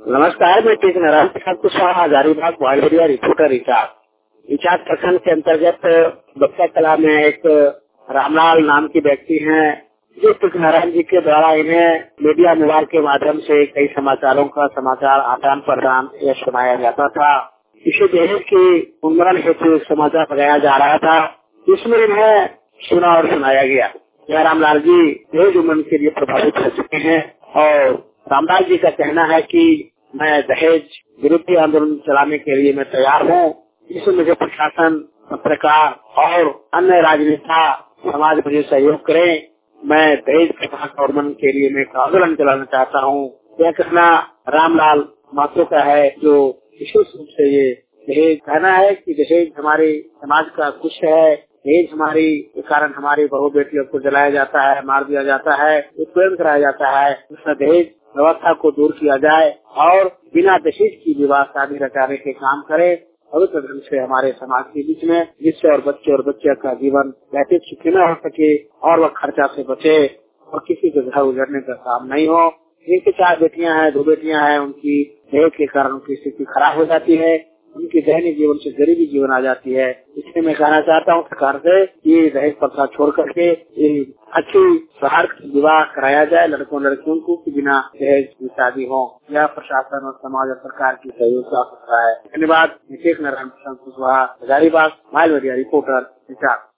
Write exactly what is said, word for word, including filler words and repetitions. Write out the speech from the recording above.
नमस्कार, मैं Tek Narayan Prasad Kushwaha, Hazaribagh Gwalior reporter recharge recharge प्रखंड के अंतर्गत बक्सा कला में एक रामलाल नाम की व्यक्ति हैं, जो टेक नारायण जी के द्वारा इन्हें मीडिया मोबाइल के माध्यम से कई समाचारों का समाचार आदान प्रदान यह सुनाया जाता था। इसे दहेज की उन्मूलन हेतु समाचार लगाया जा रहा था, जिसमें इन्हें सुना और सुनाया गया। यह रामलाल जी दहेज उन्मूलन के लिए प्रभावित हो चुके हैं और रामलाल जी का कहना है कि मैं दहेज विरोधी आंदोलन चलाने के लिए मैं तैयार हूँ। इसमें मुझे प्रशासन, पत्रकार और अन्य राजनेता समाज मुझे सहयोग करें। मैं दहेज प्रथा का उन्मूलन के लिए मैं एक आंदोलन चलाना चाहता हूँ। यह कहना रामलाल महतो का है, जो विशेष रूप से ये दहेज कहना है कि दहेज हमारे समाज का कुछ है। दहेज हमारी के कारण हमारी बहू बेटियों को जलाया जाता है, मार दिया जाता है, उत्पीड़न कराया जाता है। इसका दहेज व्यवस्था को दूर किया जाए और बिना दहेज की विवाह शादी रचाने के काम करे पवित्र ढंग से हमारे समाज के बीच में, जिससे और बच्चे और बच्चे का जीवन व्यतीत सुखी न हो सके और वह खर्चा से बचे और किसी के घर उजड़ने का काम नहीं हो। जिनकी चार बेटियां हैं, दो बेटियां हैं, उनकी दहेज के कारण उनकी स्थिति खराब हो जाती है, उनकी दैनिक जीवन से गरीबी जीवन आ जाती है। इसलिए मैं कहना चाहता हूँ सरकार से ये दहेज प्रथा छोड़ करके ये अच्छी सौहार्द विवाह कराया जाए लड़कों लड़कियों को, कि बिना दहेज की शादी हो। यह प्रशासन और समाज और सरकार की सहयोग से आ सकता है। धन्यवाद। Tek Narayan Prasad Kushwaha, Hazaribagh, mile media reporter.